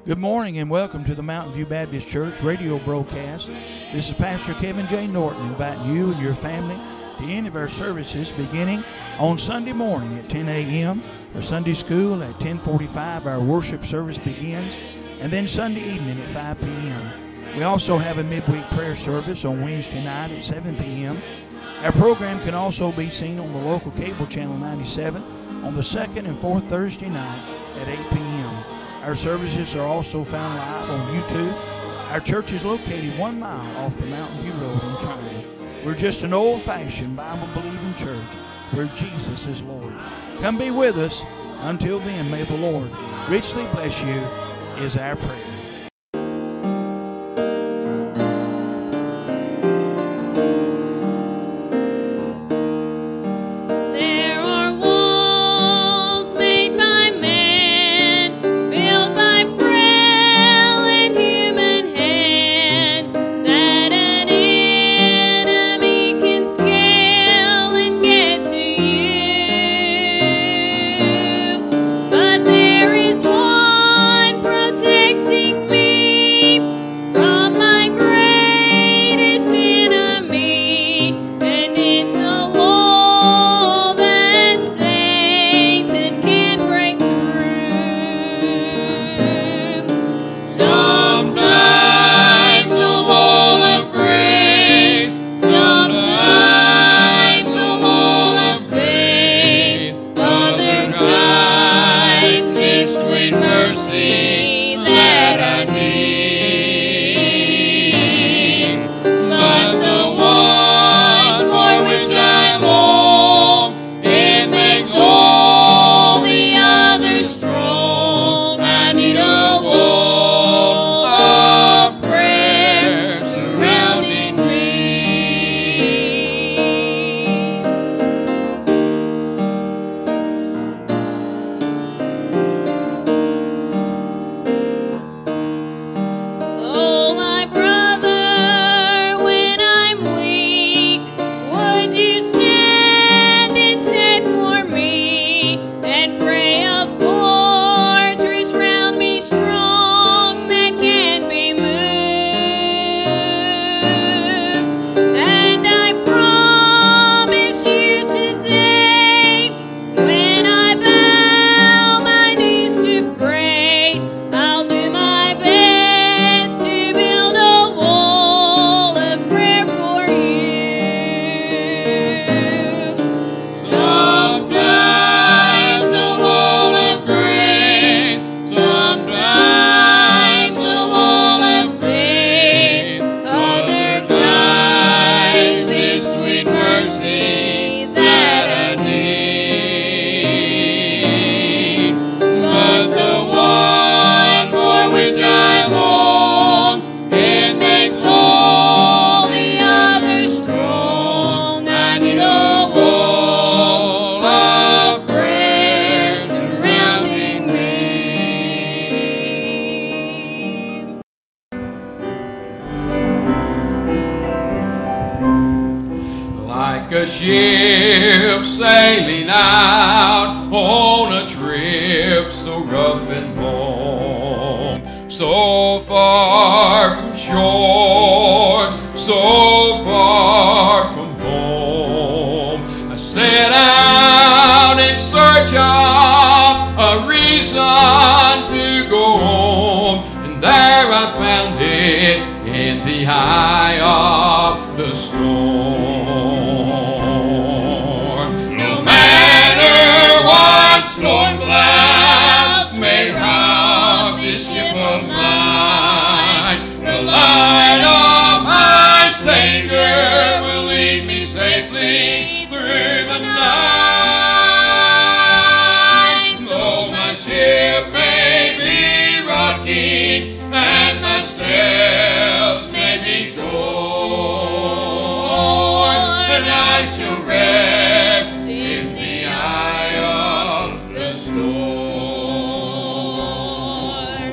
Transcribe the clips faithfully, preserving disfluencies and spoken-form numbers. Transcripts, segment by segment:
Good morning and welcome to the Mountain View Baptist Church radio broadcast. This is Pastor Kevin J. Norton inviting you and your family to any of our services beginning on Sunday morning at ten a.m. for Sunday school. At ten forty-five our worship service begins, and then Sunday evening at five p.m. We also have a midweek prayer service on Wednesday night at seven p.m. Our program can also be seen on the local cable channel ninety-seven on the second and fourth Thursday night at eight p.m. Our services are also found live on YouTube. Our church is located one mile off the Mountain View Road in Tryon. We're just an old-fashioned Bible-believing church where Jesus is Lord. Come be with us. Until then, may the Lord richly bless you is our prayer. Ship sailing out on a trip so rough and long, so far from shore, so far from home. I set out in search of a reason to go home, and there I found it in the eye of the storm. Storm clouds may rock this ship of mine. The light of my Savior will lead me safely through the night. Though my ship may be rocking and my sails may be torn, and I shall rest in the eye of the storm.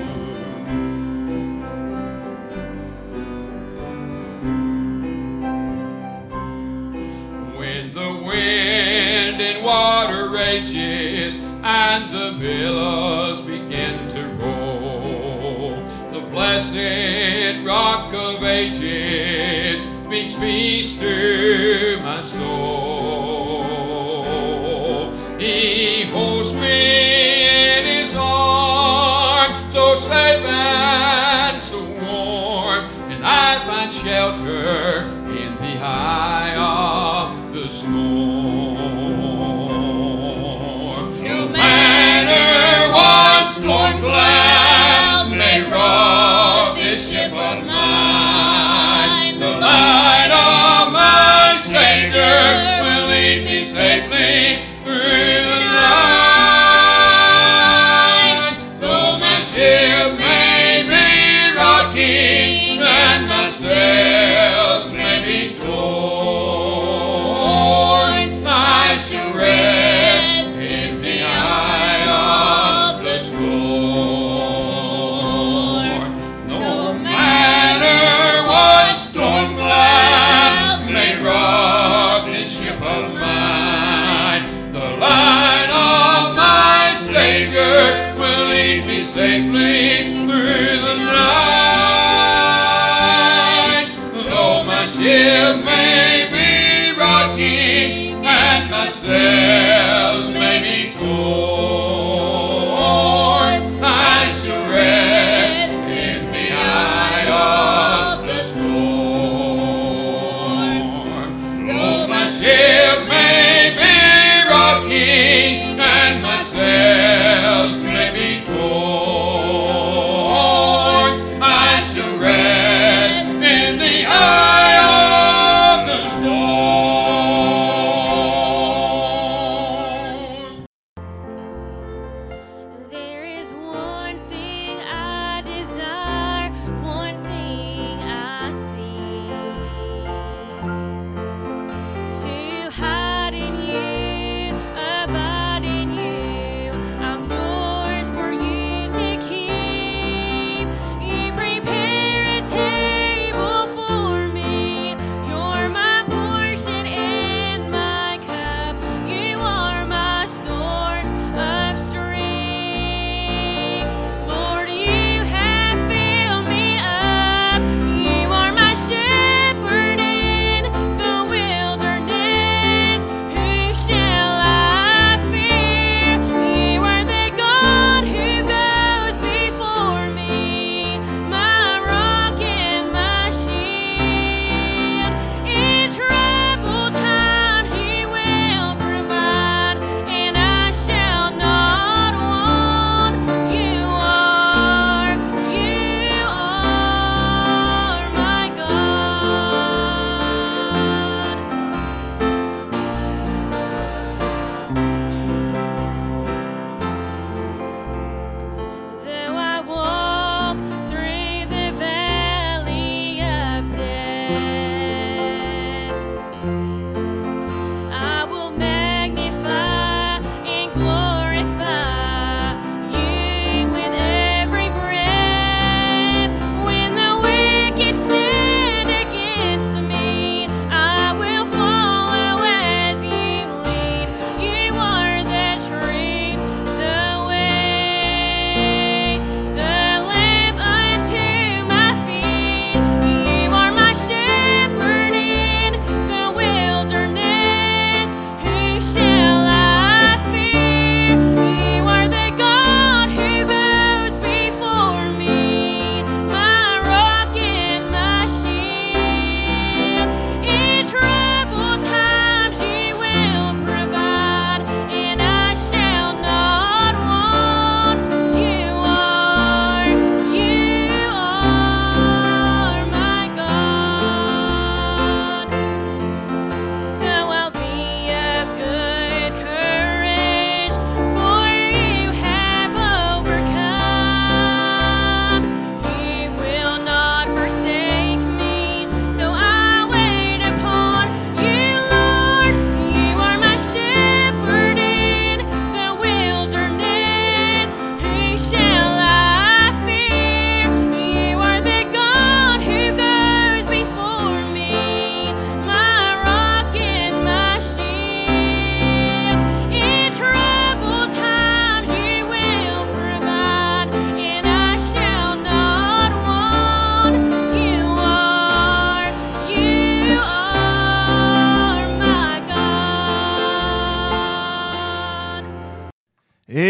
When the wind and water rages and the billows begin to roll, blessed Rock of Ages speaks peace to my soul. He holds me in his arms, so safe and so warm, and I find shelter in the eye of the storm. No matter what storm clouds may rock this ship of mine, the light of my Savior will lead me safely through the night. Though my ship may be rocking and my sails may be torn, I shall rest in the eye of the storm. No matter what storm clouds may rock this ship of mine, the light of my Savior will lead me safely through the night. Though my ship may be rocking and my sails may be torn, I shall rest in the eye of the storm. Though my ship may be rocking and my sails may be torn, I shall rest in the eye of the storm.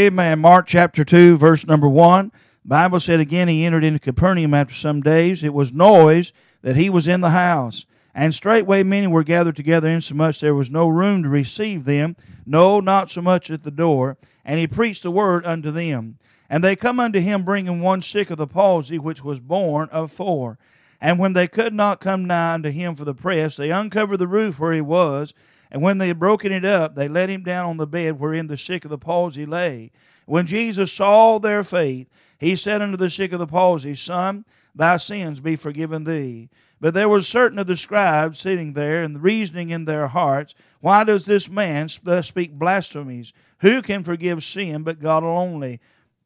Amen. Mark chapter two, verse number one. The Bible said again, he entered into Capernaum after some days. It was noise that he was in the house. And straightway many were gathered together, insomuch there was no room to receive them, no, not so much at the door. And he preached the word unto them. And they come unto him, bringing one sick of the palsy, which was born of four. And when they could not come nigh unto him for the press, they uncovered the roof where he was. And when they had broken it up, they let him down on the bed wherein the sick of the palsy lay. When Jesus saw their faith, he said unto the sick of the palsy, Son, thy sins be forgiven thee. But there were certain of the scribes sitting there, and reasoning in their hearts, Why does this man thus speak blasphemies? Who can forgive sin but God alone?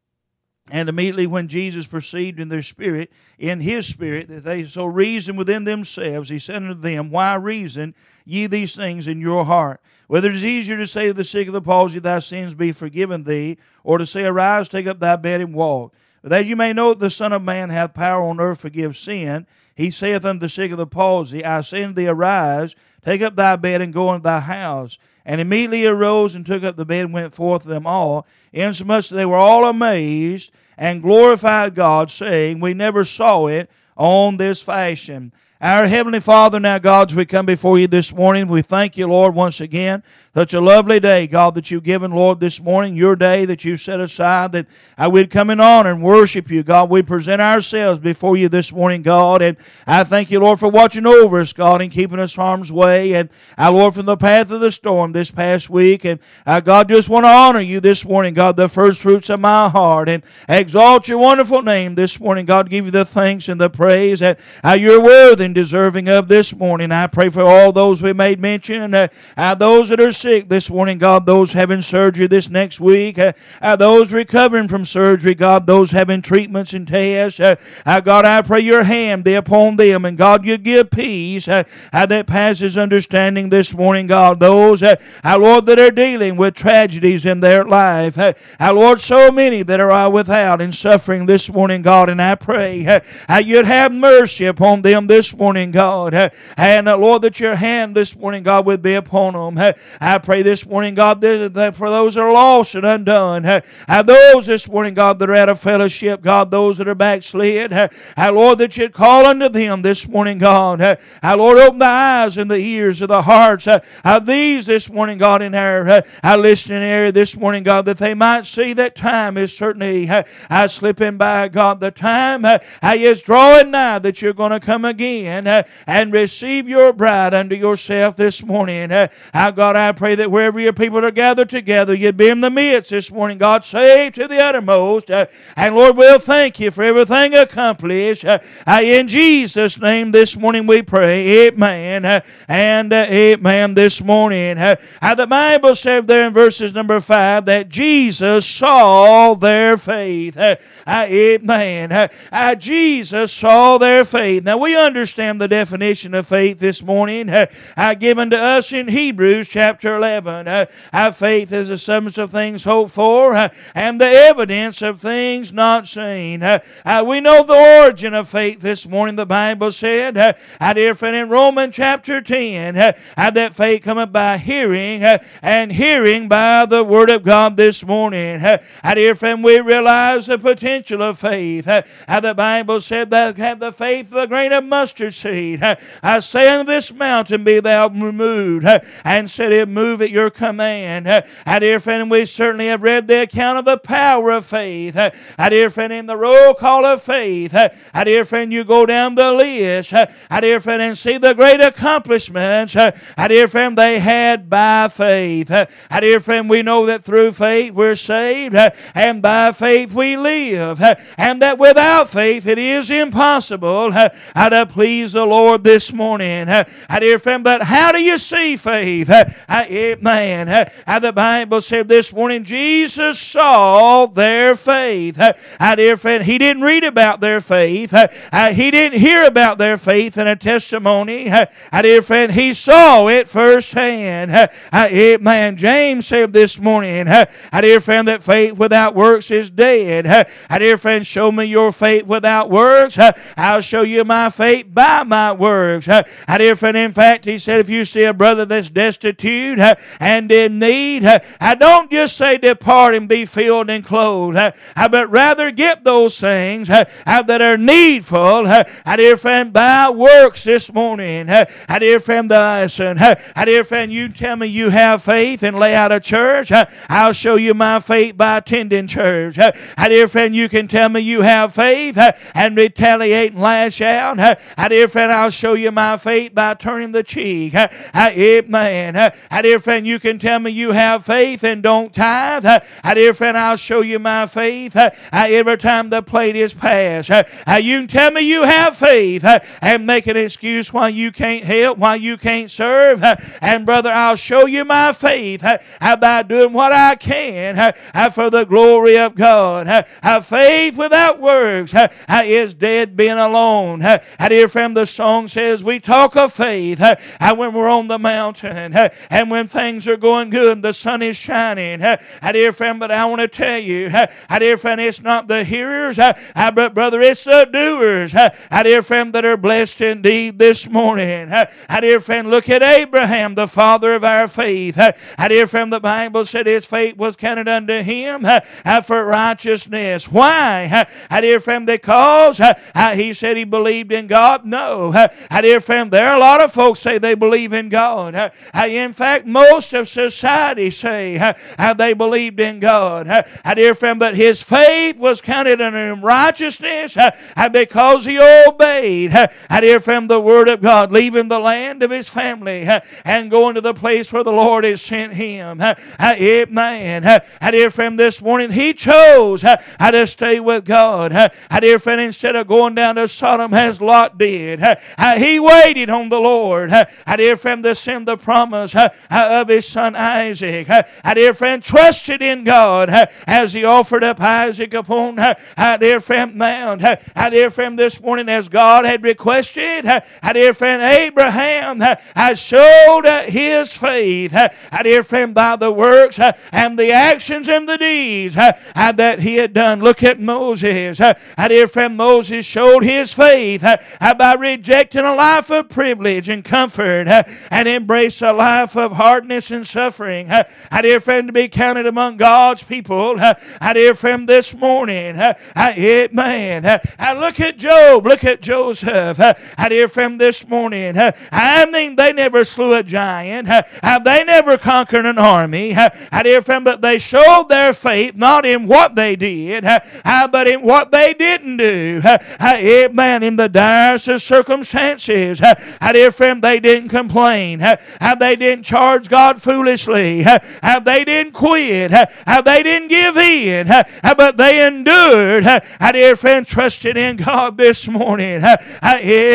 And immediately when Jesus perceived in their spirit, in his spirit, that they so reasoned within themselves, he said unto them, Why reason ye these things in your heart? Whether it is easier to say to the sick of the palsy, Thy sins be forgiven thee, or to say, Arise, take up thy bed, and walk. But that you may know that the Son of Man hath power on earth to forgive sin, he saith unto the sick of the palsy, I say unto thee, Arise, take up thy bed, and go into thy house. And immediately he arose and took up the bed and went forth to them all, insomuch that they were all amazed and glorified God, saying, We never saw it on this fashion. Our Heavenly Father, now, God, as we come before you this morning, we thank you, Lord, once again. Such a lovely day, God, that you've given, Lord, this morning, your day that you set aside, that I would come in honor and worship you, God. We present ourselves before you this morning, God, and I thank you, Lord, for watching over us, God, and keeping us harm's way, and I, Lord, from the path of the storm this past week, and I, God, just want to honor you this morning, God, the first fruits of my heart, and exalt your wonderful name this morning, God, give you the thanks and the praise that uh, you're worthy and deserving of this morning. I pray for all those we made mention, uh, uh, those that are sick this morning, God, those having surgery this next week, uh, uh, those recovering from surgery, God, those having treatments and tests, uh, uh, God, I pray your hand be upon them, and God, you give peace uh, uh, that passes understanding this morning, God, those, uh, uh, Lord, that are dealing with tragedies in their life, uh, uh, Lord, so many that are uh, without and suffering this morning, God, and I pray uh, uh, you'd have mercy upon them this morning, God, uh, and uh, Lord, that your hand this morning, God, would be upon them. Uh, I pray this morning, God, that, that for those that are lost and undone, uh, uh, those this morning, God, that are out of fellowship, God, those that are backslid, uh, uh, Lord, that you'd call unto them this morning, God. Uh, uh, Lord, open the eyes and the ears of the hearts uh, of these this morning, God, in our, uh, our listening area this morning, God, that they might see that time is certainly uh, uh, slipping by, God. The time uh, uh, is drawing nigh that you're going to come again uh, and receive your bride unto yourself this morning. Uh, uh, God, I pray that wherever your people are gathered together, you'd be in the midst this morning, God, saved to the uttermost. Uh, and Lord, we'll thank you for everything accomplished. Uh, uh, in Jesus' name this morning we pray. Amen. Uh, and uh, amen this morning. Uh, uh, the Bible said there in verses number five that Jesus saw their faith. Uh, uh, amen. Uh, uh, Jesus saw their faith. Now we understand the definition of faith this morning uh, uh, given to us in Hebrews chapter eleven. Uh, our faith is the substance of things hoped for uh, and the evidence of things not seen. Uh, uh, we know the origin of faith this morning. The Bible said, uh, uh, dear friend, in Romans chapter ten, uh, uh, that faith cometh by hearing, uh, and hearing by the word of God this morning. Uh, uh, dear friend, we realize the potential of faith. Uh, uh, the Bible said that have the faith of a grain of mustard seed. Uh, I say unto this mountain, be thou removed, uh, and said it move at your command. Uh, uh, dear friend, we certainly have read the account of the power of faith. Uh, uh, dear friend, in the roll call of faith, uh, uh, dear friend, you go down the list, uh, uh, dear friend, and see the great accomplishments, uh, uh, dear friend, they had by faith. Uh, uh, dear friend, we know that through faith we're saved, uh, and by faith we live, uh, and that without faith it is impossible uh, uh, to please the Lord this morning. Uh, uh, dear friend, but how do you see faith? Uh, uh, amen. Uh, uh, the Bible said this morning, Jesus saw their faith. Uh, uh, dear friend, he didn't read about their faith. Uh, uh, he didn't hear about their faith in a testimony. Uh, uh, dear friend, he saw it firsthand. Uh, uh, amen. James said this morning, uh, uh, dear friend, that faith without works is dead. Uh, uh, dear friend, show me your faith without works. Uh, I'll show you my faith by my works. Uh, dear friend, in fact, he said, if you see a brother that's destitute uh, and in need, uh, I don't just say depart and be filled and clothed, uh, but rather get those things uh, that are needful. Uh, dear friend, by works this morning. Uh, dear friend, listen. Uh, dear friend, you tell me you have faith and lay out a church. Uh, I'll show you my faith by attending church. Uh, dear friend, you can tell me you have faith uh, and retaliate and lash out. Uh, dear friend, I'll show you my faith by turning the cheek. Uh, amen. Uh, dear friend, you can tell me you have faith and don't tithe. Uh, dear friend, I'll show you my faith uh, every time the plate is passed. Uh, you can tell me you have faith uh, and make an excuse why you can't help, why you can't serve. Uh, and brother, I'll show you my faith uh, by doing what I can uh, for the glory of God. Uh, faith without works uh, is dead being alone. Uh, dear friend, the song says we talk of faith uh, when we're on the mountain uh, and when things are going good, the sun is shining. Uh, dear friend, but I want to tell you, uh, dear friend, it's not the hearers, uh, but brother, it's the doers. Uh, dear friend, that are blessed indeed this morning. Uh, dear friend, look at Abraham, the father of our faith. Uh, dear friend, the Bible said his faith was counted unto him uh, for righteousness. Why? Uh, dear friend, because uh, he said he believed in God? No. Uh, dear friend, there are a lot of folks say they believe in God. Uh, in fact, most of society say uh, they believed in God. Uh, dear friend, but his faith was counted unto him righteousness uh, because he obeyed. Uh, dear friend, the word of God, leaving the land of his family uh, and going to the place where the Lord has sent him. Uh, amen. Uh, dear friend, this morning he chose uh, to stay with God. Uh, dear friend, instead of going down to Sodom as Lot did, uh, he waited on the Lord. Uh, dear friend, to send the promise uh, of his son Isaac. Uh, dear friend, trusted in God uh, as he offered up Isaac upon uh, dear friend Mount. Uh, dear friend, this morning as God had requested, uh, dear friend Abraham uh, has showed uh, his faith. Uh, dear friend, by the works uh, and the actions and the deeds uh, uh, that he had done. Look at Moses. Uh, dear friend, Moses showed his faith uh, uh, by rejecting a life of privilege and comfort uh, and embrace a life of hardness and suffering. Uh, dear friend, to be counted among God's people. Uh, dear friend, this morning, uh, uh, amen. Uh, uh, look at Job. Look at Joseph. Uh, dear friend, this morning, uh, I mean, they never slew a giant. Uh, uh, they never conquered an army. Uh, dear friend, but they showed their faith not in what they did, uh, uh, but in what they didn't do. Uh, uh, amen. In the direst of circumstances, uh, uh, dear friend, they didn't complain. Uh, uh, they didn't charge God foolishly. Uh, uh, they didn't quit. Uh, uh, they didn't give in. Uh, uh, but they endured. Uh, uh, dear friend, trusted in God this morning. Uh, uh,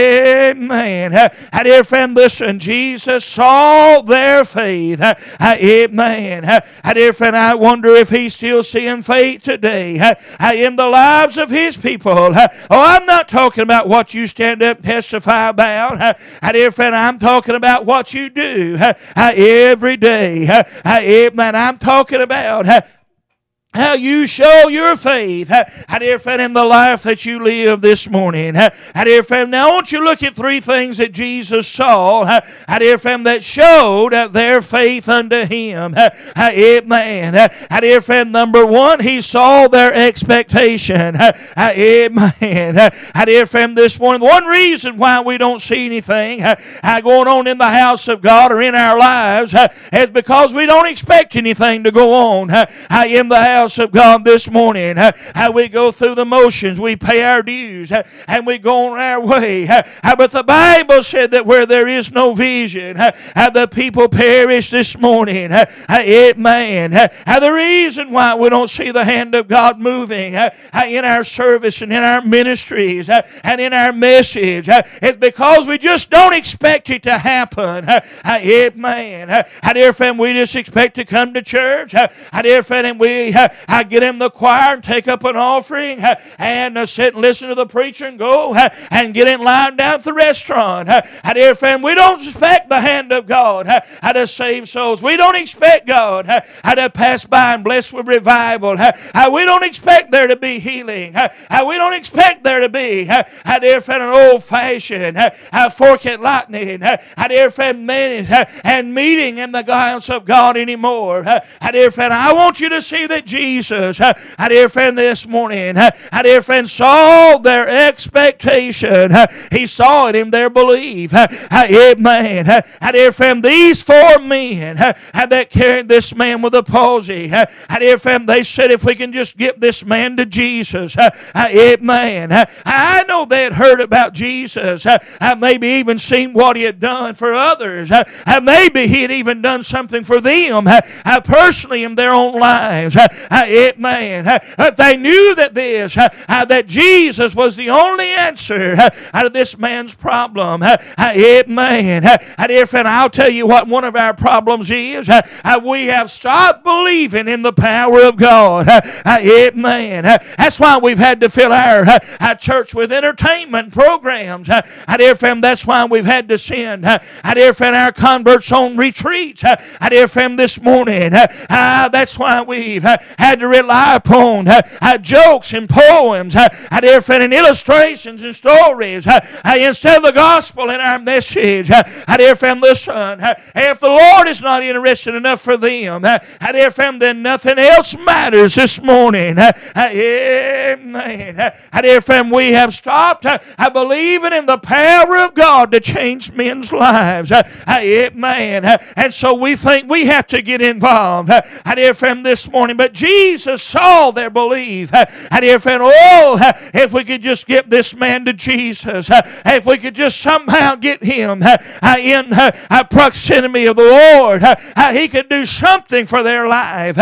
amen. Uh, uh, dear friend, listen, Jesus saw their faith. Uh, uh, amen. Uh, uh, dear friend, I wonder if he's still seeing faith today uh, uh, in the lives of his people. Uh, oh, I'm not talking about what you stand up and testify about. Uh, uh, dear friend, I'm talking about what you do uh, uh, every day. Uh, uh, amen. I'm talking about uh, how you show your faith, uh, dear friend, in the life that you live this morning. Uh, dear friend, now I want you to look at three things that Jesus saw, uh, dear friend, that showed uh, their faith unto him. Uh, uh, amen. Uh, dear friend, number one, he saw their expectation. Uh, uh, amen. Uh, dear friend, this morning, one reason why we don't see anything uh, uh, going on in the house of God or in our lives uh, is because we don't expect anything to go on uh, uh, in the house of God this morning. Uh, how we go through the motions, we pay our dues, uh, and we go on our way. Uh, but the Bible said that where there is no vision, uh, uh, the people perish this morning. Uh, uh, amen. Uh, uh, the reason why we don't see the hand of God moving uh, uh, in our service and in our ministries uh, and in our message uh, is because we just don't expect it to happen. Uh, uh, amen. Uh, uh, dear friend, we just expect to come to church. Uh, uh, dear friend, and we uh, I get in the choir and take up an offering and uh, sit and listen to the preacher and go and get in line down at the restaurant. I dear friend, we don't expect the hand of God how to save souls. We don't expect God how to pass by and bless with revival. We don't expect there to be healing. We don't expect there to be, I dear friend, an old-fashioned fork at lightning, I dear friend, and meeting in the guidance of God anymore. I dear friend, I want you to see that Jesus, I dear friend, this morning, I dear friend, saw their expectation. He saw it in their belief. Amen. I dear friend, these four men that carried this man with a palsy, I dear friend, they said, if we can just get this man to Jesus, amen. I know they had heard about Jesus, maybe even seen what he had done for others. Maybe he had even done something for them personally in their own lives. Amen. They knew that this, that Jesus was the only answer out of this man's problem. Amen. Dear friend, I'll tell you what one of our problems is. We have stopped believing in the power of God. Amen. That's why we've had to fill our, our church with entertainment programs. Dear friend, that's why we've had to send, dear friend, our converts on retreats. Dear friend, this morning, that's why we've had to rely upon jokes and poems, dear friend, and illustrations and stories instead of the gospel in our message. Dear friend, listen, if the Lord is not interested enough for them, dear friend, then nothing else matters this morning. Amen. Dear friend, we have stopped believing in the power of God to change men's lives. Amen. And so we think we have to get involved. Dear friend, this morning, but Jesus saw their belief. Dear friend, oh, if we could just get this man to Jesus, if we could just somehow get him in proximity of the Lord, he could do something for their life.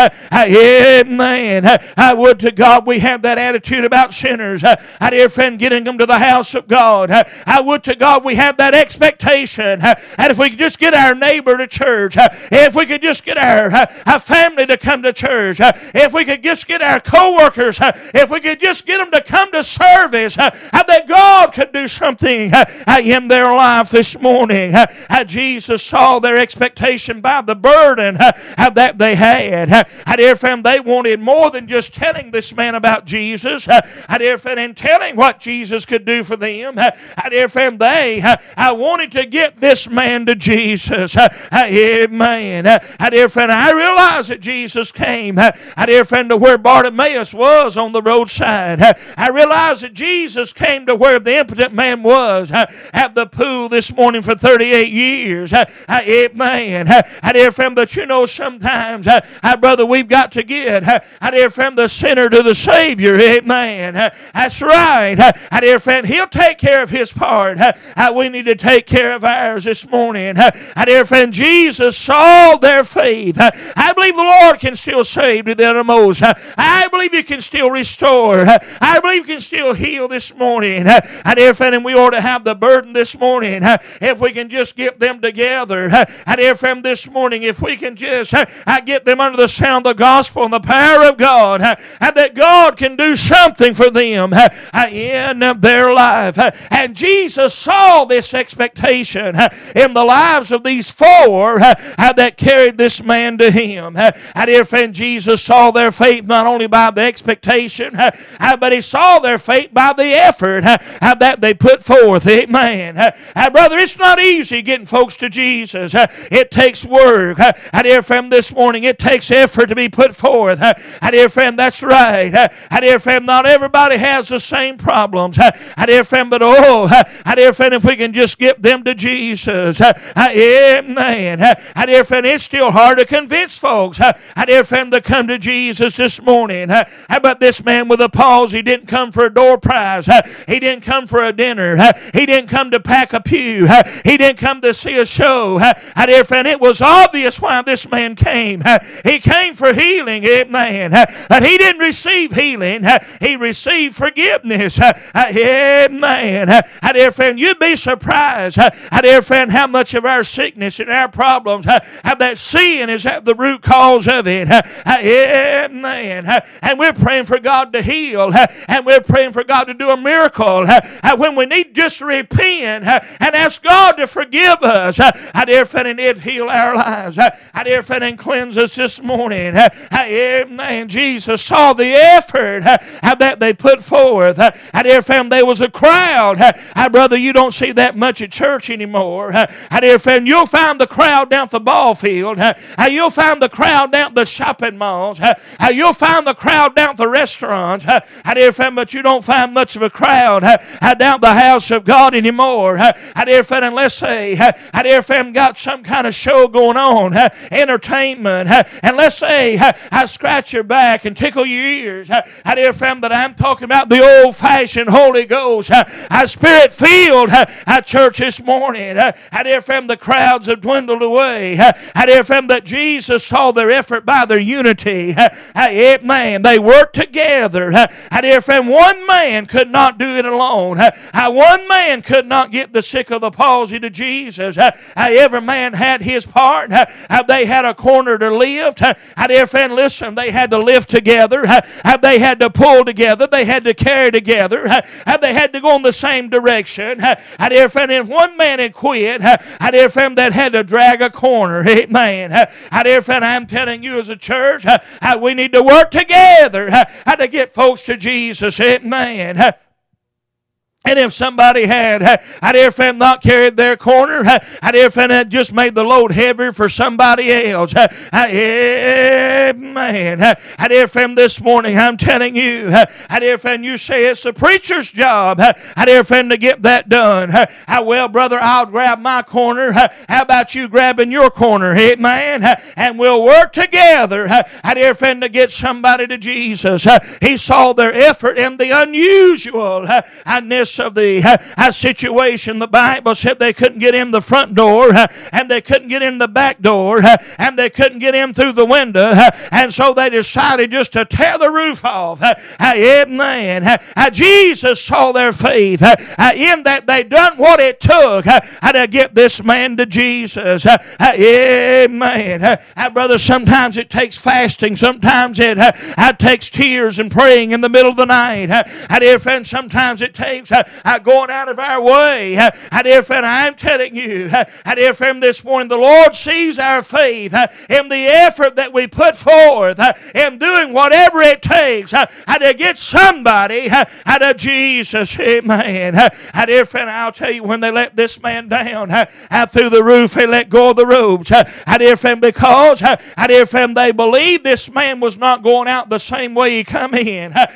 Amen. I would to God we have that attitude about sinners. Dear friend, getting them to the house of God. I would to God we have that expectation. And if we could just get our neighbor to church, if we could just get our, our family to come to church, if we could just get our co-workers, if we could just get them to come to service, that God could do something in their life this morning. Jesus saw their expectation by the burden that they had. Dear friend, they wanted more than just telling this man about Jesus. Dear friend, and telling what Jesus could do for them. Dear friend, they wanted to get this man to Jesus. Amen. Dear friend, I realize that Jesus came, dear friend, to where Bartimaeus was on the roadside. I realize that Jesus came to where the impotent man was at the pool this morning for thirty-eight years. Amen. Dear friend, but you know sometimes, brother, we've got to get, dear friend, the sinner to the Savior. Amen. That's right. Dear friend, He'll take care of His part. We need to take care of ours this morning. Dear friend, Jesus saw their faith. I believe the Lord can still save to the uttermost. I believe He can still restore. I believe He can still heal this morning. Dear friend, and we ought to have the burden this morning if we can just get them together. Dear friend, this morning, if we can just get them under the sound of the gospel and the power of God, that God can do something for them in their life. And Jesus saw this expectation in the lives of these four that carried this man to Him. Dear friend, Jesus saw their faith not only by the expectation, but He saw their faith by the effort that they put forth. Amen. Brother, it's not easy getting folks to Jesus. It takes work. Dear friend, this morning, it takes effort to be put forth. Dear friend, that's right. Dear friend, not everybody has the same problems. Dear friend, but oh, dear friend, if we can just get them to Jesus. Amen. Dear friend, it's still hard to convince folks. Dear friend, to come to Jesus this morning. How about this man with a palsy? He didn't come for a door prize. He didn't come for a dinner. He didn't come to pack a pew. He didn't come to see a show. Dear friend, it was obvious why this man came. He came for healing. Amen. But he didn't receive healing. He received forgiveness. Amen. Dear friend, you'd be surprised, dear friend, how much of our sickness and our problems, how that sin is at the root cause of it. Amen. And we're praying for God to heal. And we're praying for God to do a miracle. When we need just to repent and ask God to forgive us. I dare friend and it heal our lives. I dare friend and cleanse us this morning. Amen. Jesus saw the effort that they put forth. I dare friend there was a crowd. I brother, you don't see that much at church anymore. I dare friend you'll find the crowd down at the ball field. You'll find the crowd down at the shopping malls. You'll find the crowd down at the restaurants. I dare friend, but you don't find much of a crowd down at the house of God anymore. I dare friend, unless they, I dare friend, got some kind of show going on, entertainment, and let's say I scratch your back and tickle your ears. I dare friend, that I'm talking about the old-fashioned Holy Ghost, I Spirit-filled church this morning. I dare friend, the crowds have dwindled away. I dare friend, that Jesus saw their effort by their unity. Amen. They worked together. I dare friend, one man could not do it alone. One man could not get the sick of the palsy to Jesus. Every man had his part. They had a corner to lift. I dare friend, listen, they had to lift together. They had to pull together. They had to carry together. They had to go in the same direction. I dare friend, if one man had quit, I dare friend, that had to drag a corner. Amen. I dare friend, I'm telling you as a church, we need to work together to get folks to Jesus. Amen. And if somebody had, I dare friend, not carried their corner, I dare friend, had just made the load heavier for somebody else. Amen. I dare friend, this morning I'm telling you, I dare friend, you say it's the preacher's job. I dare friend, to get that done. How well, brother, I'll grab my corner. How about you grabbing your corner? Amen. And we'll work together. I dare friend, to get somebody to Jesus. He saw their effort and the unusual and this of the uh, situation. The Bible said they couldn't get in the front door, uh, and they couldn't get in the back door, uh, and they couldn't get in through the window, uh, and so they decided just to tear the roof off. Uh, amen. Uh, uh, Jesus saw their faith uh, uh, in that they done what it took uh, uh, to get this man to Jesus. Uh, uh, amen. Uh, uh, brother, sometimes it takes fasting. Sometimes it uh, uh, takes tears and praying in the middle of the night. Uh, uh, dear friend, sometimes it takes uh, Uh, going out of our way. Uh, dear friend, I'm telling you, uh, dear friend, this morning the Lord sees our faith uh, in the effort that we put forth uh, in doing whatever it takes uh, uh, to get somebody uh, uh, to Jesus. Amen. Uh, dear friend, I'll tell you, when they let this man down uh, uh, through the roof, they let go of the ropes. Uh, uh, dear friend, because uh, uh, dear friend, they believed this man was not going out the same way he come in. Uh,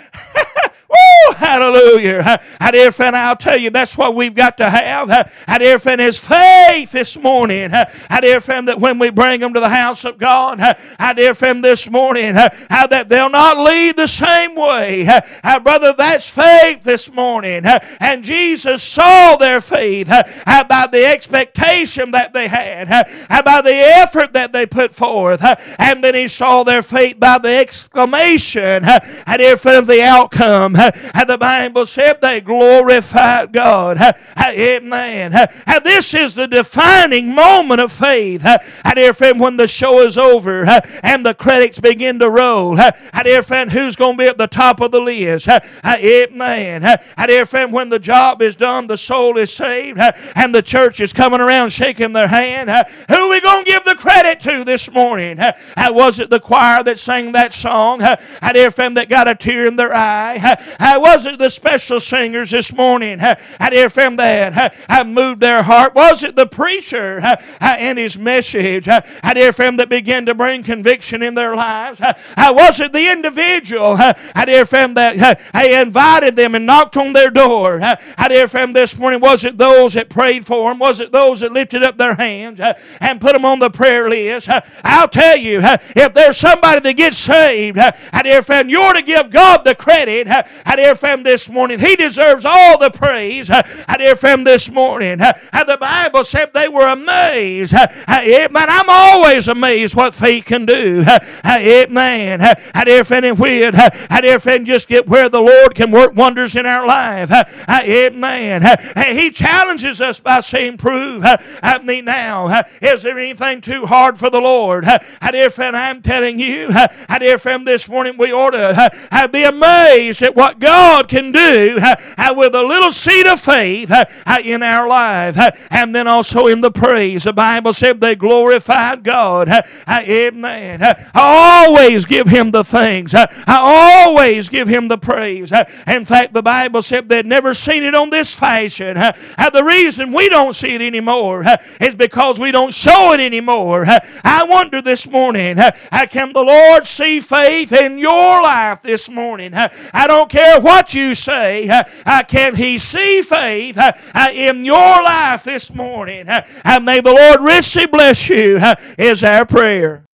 Woo! Hallelujah. I dear friend, I'll tell you, that's what we've got to have. I dear friend, is faith this morning. I dear friend, that when we bring them to the house of God, I dear friend, this morning, how that they'll not lead the same way. Brother, that's faith this morning. And Jesus saw their faith by the expectation that they had, by the effort that they put forth, and then he saw their faith by the exclamation, I dear friend, of the outcome. And the Bible said they glorified God. Amen. And this is the defining moment of faith. And dear friend, when the show is over and the credits begin to roll, and dear friend, who's going to be at the top of the list? Amen. And dear friend, when the job is done, the soul is saved, and the church is coming around shaking their hand, who are we going to give the credit to this morning? Was it the choir that sang that song? And dear friend, that got a tear in their eye? Uh, was it the special singers this morning? Uh, I dear friend, that uh, moved their heart? Was it the preacher uh, uh, and his message? Uh, I dear friend, that began to bring conviction in their lives? Uh, uh, was it the individual? Uh, I dear friend, that uh, I invited them and knocked on their door? Uh, I dear friend, this morning, was it those that prayed for them? Was it those that lifted up their hands uh, and put them on the prayer list? Uh, I'll tell you, uh, if there's somebody that gets saved, uh, I dear friend, you're to give God the credit. Uh, I dear friend, this morning, he deserves all the praise. I dear friend, this morning, the Bible said they were amazed. Man, I'm always amazed what faith can do. Amen. I dear friend, and when I dear friend, just get where the Lord can work wonders in our life. Amen. He challenges us by saying, prove me now. Is there anything too hard for the Lord? I dear friend, I'm telling you, I dear friend, this morning we ought to be amazed at what God can do with a little seed of faith in our life. And then also in the praise. The Bible said they glorified God. Amen. I always give Him the thanks. I always give Him the praise. In fact, the Bible said they'd never seen it on this fashion. The reason we don't see it anymore is because we don't show it anymore. I wonder this morning, can the Lord see faith in your life this morning? I don't care what you say. Can He see faith in your life this morning? May the Lord richly bless you, is our prayer.